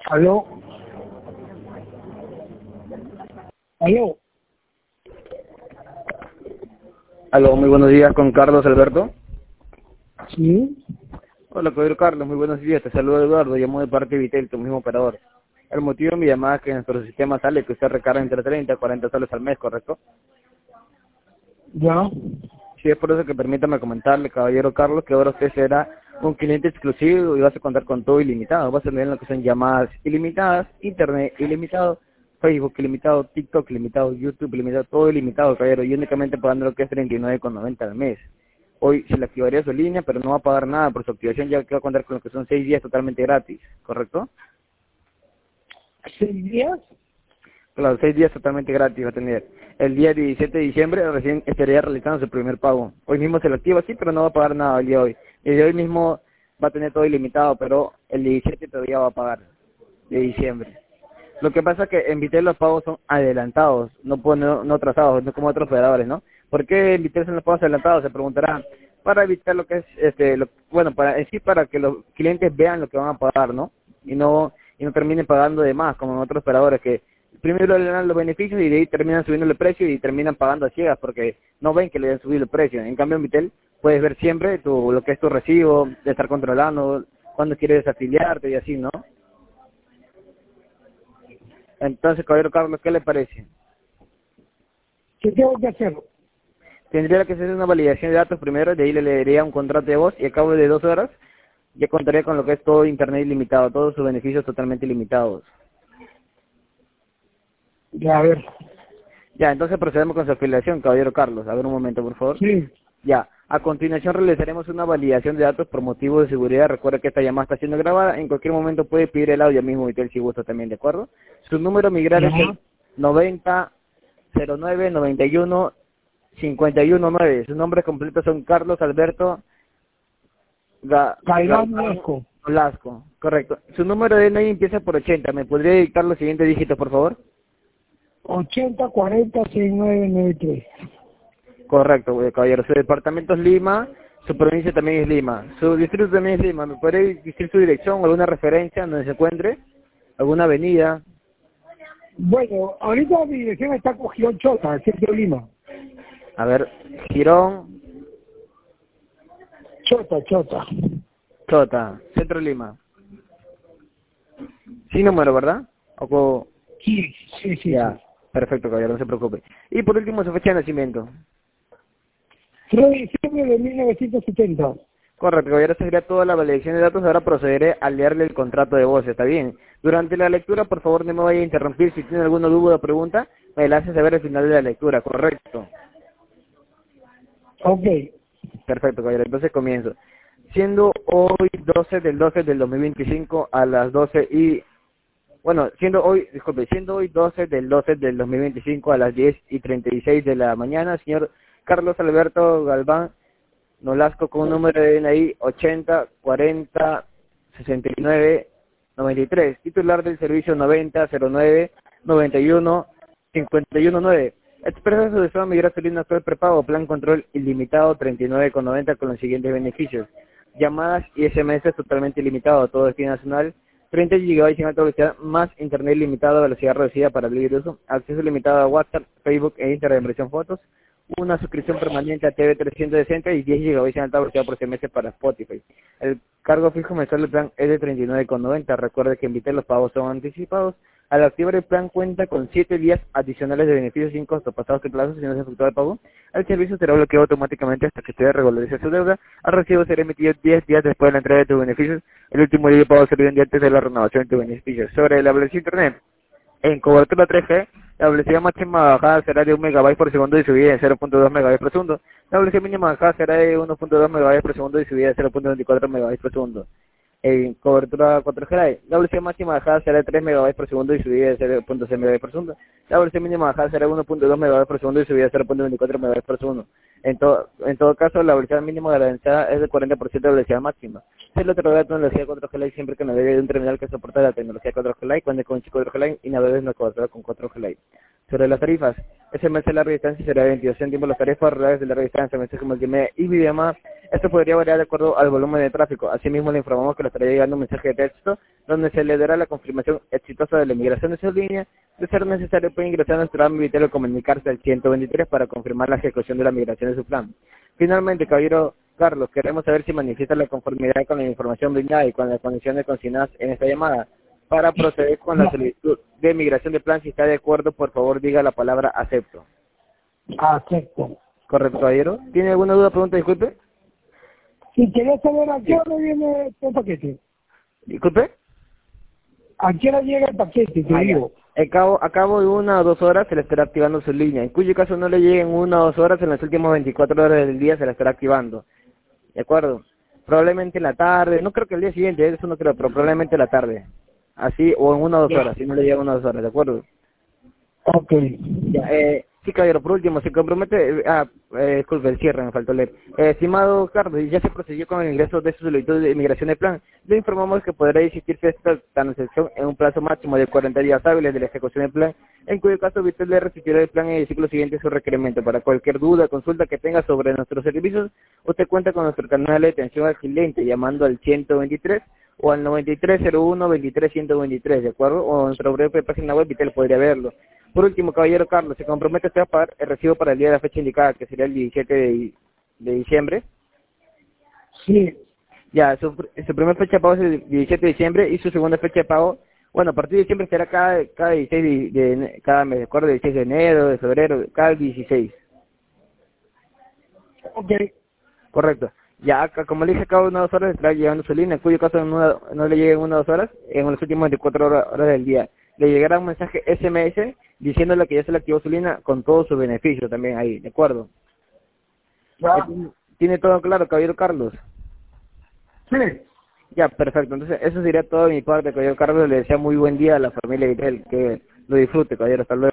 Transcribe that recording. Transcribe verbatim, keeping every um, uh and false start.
Aló. Aló. Aló, muy buenos días con Carlos Alberto. Sí. Hola, caballero Carlos, muy buenos días. Te saludo Eduardo, llamo de parte de Vitel, tu mismo operador. El motivo de mi llamada es que en nuestro sistema sale que usted recarga entre treinta y cuarenta soles al mes, ¿correcto? Ya. Sí, es por eso que permítame comentarle, caballero Carlos, que ahora usted será un cliente exclusivo y vas a contar con todo ilimitado. Vas a tener lo que son llamadas ilimitadas, internet ilimitado, Facebook ilimitado, TikTok ilimitado, YouTube ilimitado, todo ilimitado, caballero, y únicamente pagando lo que es treinta y nueve con noventa al mes. Hoy se le activaría su línea, pero no va a pagar nada por su activación, ya que va a contar con lo que son seis días totalmente gratis, ¿correcto? ¿Seis días? Claro, seis días totalmente gratis va a tener. El día diecisiete de diciembre recién estaría realizando su primer pago. Hoy mismo se lo activa, sí, pero no va a pagar nada el día de hoy. El día de hoy mismo va a tener todo ilimitado, pero el diecisiete todavía va a pagar, de diciembre. Lo que pasa es que en Vitel los pagos son adelantados, no, pueden- no, no atrasados, no como otros operadores, ¿no? ¿Por qué en Vitel son los pagos adelantados? Se preguntarán. Para evitar lo que es, este, lo, bueno, para en sí para que los clientes vean lo que van a pagar, ¿no? Y no y no terminen pagando de más, como en otros operadores que primero le dan los beneficios y de ahí terminan subiendo el precio y terminan pagando a ciegas porque no ven que le den subido el precio. En cambio en Vitel puedes ver siempre tu, lo que es tu recibo, de estar controlando cuando quieres desafiliarte y así, ¿no? Entonces, caballero Carlos, ¿qué le parece? ¿Qué tengo que hacer? Tendría que hacer una validación de datos primero, de ahí le leería un contrato de voz y a cabo de dos horas ya contaría con lo que es todo internet ilimitado, todos sus beneficios totalmente ilimitados. Ya, a ver. Ya, entonces procedemos con su afiliación, caballero Carlos. A ver un momento, por favor. Sí. Ya, a continuación realizaremos una validación de datos por motivos de seguridad. Recuerda que esta llamada está siendo grabada. En cualquier momento puede pedir el audio mismo y tal si gusta también, ¿de acuerdo? Su número migrar Ya. es el noventa cero nueve noventa y uno cincuenta y uno nueve. Sus nombres completos son Carlos Alberto Ga Galván Galván Huesco. Olasco. Correcto. Su número de D N I empieza por ochenta. ¿Me podría dictar los siguientes dígitos, por favor? ochenta cuarenta sesenta y nueve noventa y tres. Correcto, eh, caballero. Su departamento es Lima, su provincia también es Lima. Su distrito también es Lima. ¿Me podría decir su dirección o alguna referencia donde se encuentre? ¿Alguna avenida? Bueno, ahorita mi dirección está con Girón Chota, el centro de Lima. A ver, Girón, Chota, Chota. Chota, Centro Lima. Sin número, ¿verdad? O co- Sí, sí, sí, Ya, sí. perfecto, caballero, no se preocupe. Y por último, su fecha de nacimiento. tres de diciembre de mil novecientos setenta. Correcto, caballero, esta sería toda la validación de datos. Ahora procederé a leerle el contrato de voz, ¿está bien? Durante la lectura, por favor, no me vaya a interrumpir. Si tiene alguna duda o pregunta, me la hace saber al final de la lectura, ¿correcto? Ok. Perfecto, caballero, entonces comienzo. Siendo hoy doce del doce del dos mil veinticinco a las doce y... Bueno, siendo hoy, disculpe, siendo hoy doce del doce del dos mil veinticinco a las diez y treinta y seis de la mañana, señor Carlos Alberto Galván Nolasco con un número de D N I ochenta cuarenta sesenta y nueve noventa y tres, titular del servicio noventa cero nueve noventa y uno cincuenta y uno nueve. Expresa su deseo de migrar su línea actual prepago, plan control ilimitado treinta y nueve con noventa con los siguientes beneficios. Llamadas y S M S totalmente ilimitado, todo destino nacional, treinta gigabytes sin alta velocidad, más internet ilimitado a velocidad reducida para libre uso, acceso limitado a WhatsApp, Facebook e Instagram de impresión fotos, una suscripción permanente a T V trescientos sesenta y diez gigabytes en alta velocidad por semestre para Spotify. El cargo fijo mensual del plan es de treinta y nueve con noventa. Recuerde que en Vitel los pagos son anticipados. Al activar el plan cuenta con siete días adicionales de beneficios sin costo pasados que plazo si no se efectúa el pago. El servicio será bloqueado automáticamente hasta que usted regularice su deuda. El recibo será emitido diez días después de la entrega de tus beneficios. El último día de pago será un día antes de la renovación de tus beneficios. Sobre la velocidad de internet. En cobertura tres G, la velocidad máxima bajada será de un megabyte por segundo y subida de cero punto dos megabytes por segundo. La velocidad mínima bajada será de uno punto dos megabytes por segundo y subida de cero punto veinticuatro megabytes por segundo. En cobertura cuatro G, la velocidad máxima bajada será de tres megabytes por segundo y subida de cero punto seis megabytes por segundo. La velocidad mínima bajada será de uno punto dos megabytes por segundo y subida de cero punto veinticuatro megabytes por segundo. En todo, en todo caso, la velocidad mínima garantizada es del cuarenta por ciento de la velocidad máxima. Si el otro dato en la velocidad cuatro G Lite siempre que navegue de un terminal que soporta la tecnología cuatro G Lite, cuando con cuatro G Lite y navegue en la cobertura con cuatro G Lite. Sobre las tarifas, S M S de larga distancia será de veintidós céntimos las tarifas rurales de larga distancia, mensaje multimedia y videollamada. Esto podría variar de acuerdo al volumen de tráfico. Asimismo, le informamos que le estará llegando un mensaje de texto donde se le dará la confirmación exitosa de la migración de su línea. De ser necesario, puede ingresar a nuestro ámbito Vitel o comunicarse al ciento veintitrés para confirmar la ejecución de la migración de su plan. Finalmente, caballero Carlos, queremos saber si manifiesta la conformidad con la información brindada y con las condiciones consignadas en esta llamada. Para proceder con la solicitud de migración de plan, si está de acuerdo, por favor diga la palabra acepto. Acepto. ¿Correcto, caballero? ¿Tiene alguna duda, pregunta, disculpe? Si querés saber a qué hora viene el paquete. ¿Disculpe? ¿A qué hora llega el paquete? Te Ah, digo. A cabo, a cabo de una o dos horas se le estará activando su línea. En cuyo caso no le llegue en una o dos horas, en las últimas veinticuatro horas del día se la estará activando. ¿De acuerdo? Probablemente en la tarde, no creo que el día siguiente, eso no creo, pero probablemente en la tarde. Así, o en una o dos horas, si no le llega en una o dos horas, ¿de acuerdo? Ok. Ya, eh, sí, caballero, por último, se compromete, eh, ah, eh, disculpe, el cierre, me faltó leer. Eh, estimado Carlos, ya se procedió con el ingreso de su solicitud de inmigración de plan. Le informamos que podrá existir esta transacción en un plazo máximo de cuarenta días hábiles de la ejecución del plan, en cuyo caso usted le recibirá el plan en el ciclo siguiente su requerimiento. Para cualquier duda, consulta que tenga sobre nuestros servicios, usted cuenta con nuestro canal de atención al cliente llamando al ciento veintitrés o al noventa y tres cero uno veintitrés ciento veintitrés, ¿de acuerdo? O en nuestra breve página web, Vitel podría verlo. Por último, caballero Carlos, se compromete usted a pagar el recibo para el día de la fecha indicada, que sería el diecisiete de, de diciembre. Sí. Ya, su, su primera fecha de pago es el diecisiete de diciembre y su segunda fecha de pago, bueno, a partir de diciembre será cada, cada dieciséis de, de cada mes, ¿de acuerdo? dieciséis de enero, de febrero, cada dieciséis. Ok. Correcto. Ya, acá, como le dije, cada una o dos horas estará llegando su línea, en cuyo caso en una, no le llegue en una o dos horas, en las últimas veinticuatro horas, horas del día. Le llegará un mensaje S M S diciéndole que ya se le activó su línea con todos sus beneficios también ahí, ¿de acuerdo? Ya. ¿Tiene, tiene todo claro, caballero Carlos? Sí. Ya, perfecto. Entonces, eso sería todo de mi parte, caballero Carlos. Le deseo muy buen día a la familia Vitel, que lo disfrute, caballero. Hasta luego.